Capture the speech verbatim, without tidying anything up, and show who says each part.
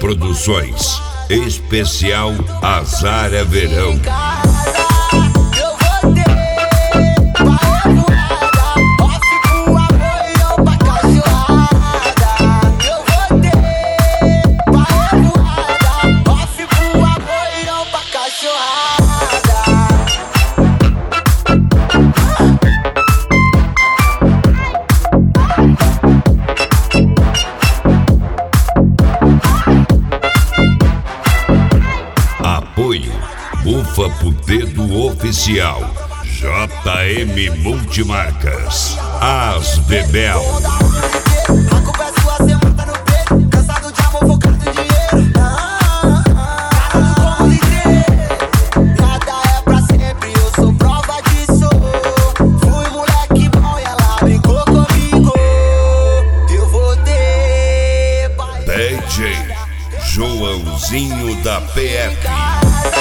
Speaker 1: Produções. Especial Azara Verão. Apoio Bufa pro Dedo Oficial, J M Multimarcas, As Bebel.
Speaker 2: A culpa é sua, cê mata no peito. Cansado de amor, focado em dinheiro. Nada como dizer. Nada é pra sempre, eu sou prova disso. Fui moleque bom e ela brincou comigo. Eu vou ter pai.
Speaker 1: D J Joãozinho da P F.